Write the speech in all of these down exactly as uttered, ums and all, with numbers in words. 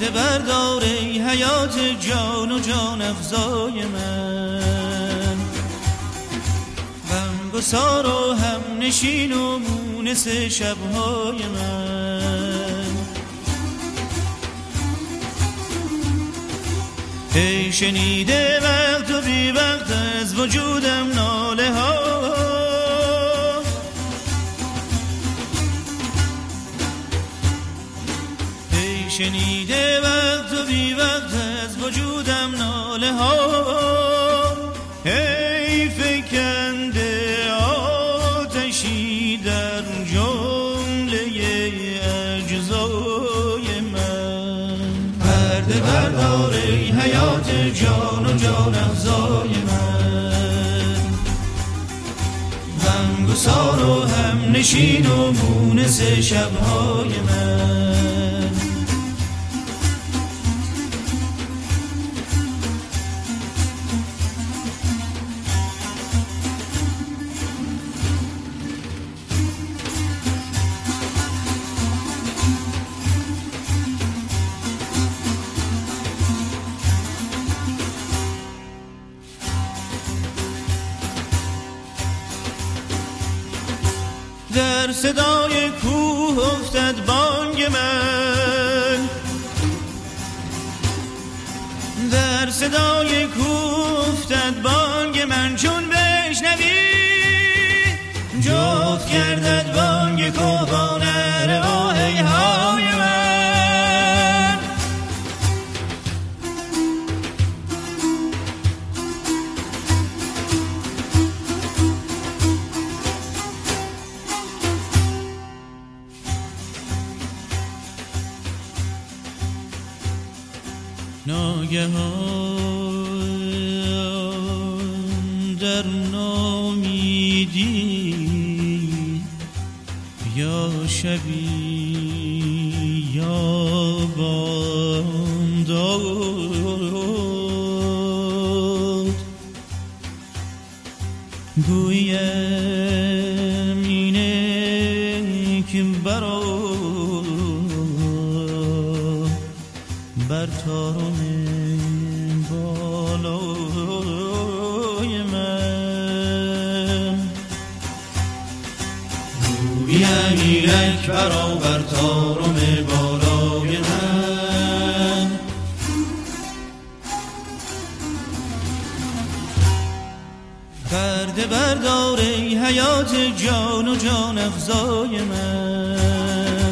پرده بردار ای حیات جان و جان افزای من، غمگسار و هم نشین و مونس شبهای من. ای شنیده وقت و بی وقت از وجودم ناله ها، ای شنیده وقت و بی وقت از وجودم ناله ها. ای فکنده آتشی در جمله اجزای من، پرده بردار ای حیات جان و جان افزای من، غمگسار و هم نشین و مونس شبهای من. در صدای کوه افتد بانگ من، در صدای کوه افتد بانگ من، چون بشنوی جفت گردد بانگ کوهان ارواحی های من. ناگهان در نامیدی یا شبی یا بامداد، گویم اینه که برا بر تارم بالای من، گویم اینک برا بر تارم بالای من. پرده بردار ای حیات جان و جان افزای من،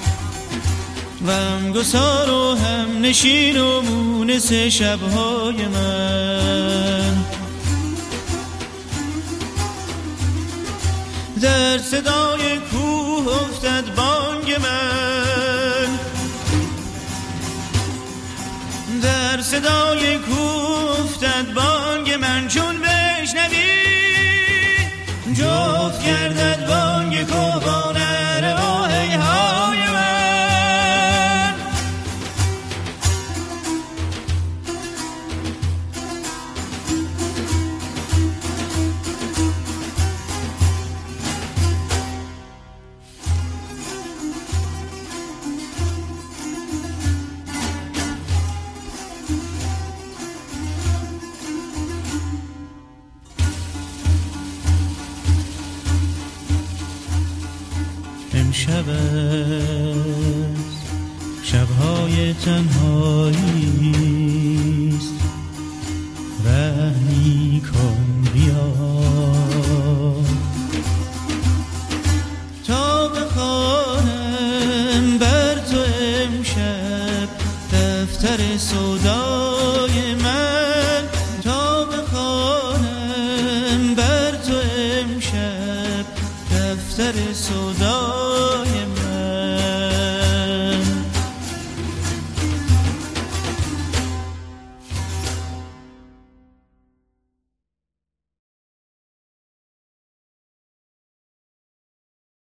غمگسار و هم نشین و مونس شبهای من. در صدای کوه افتد بانگ من، در صدای کوه افتد بانگ من، چون بشنوی جفت گردد بانگ کوهان ارواحی های من. امشب شبهای تنهاییست، رحمی کن بیا تا بخوانم بر تو امشب دفتر سودای من، تا بخوانم بر تو امشب دفتر سودای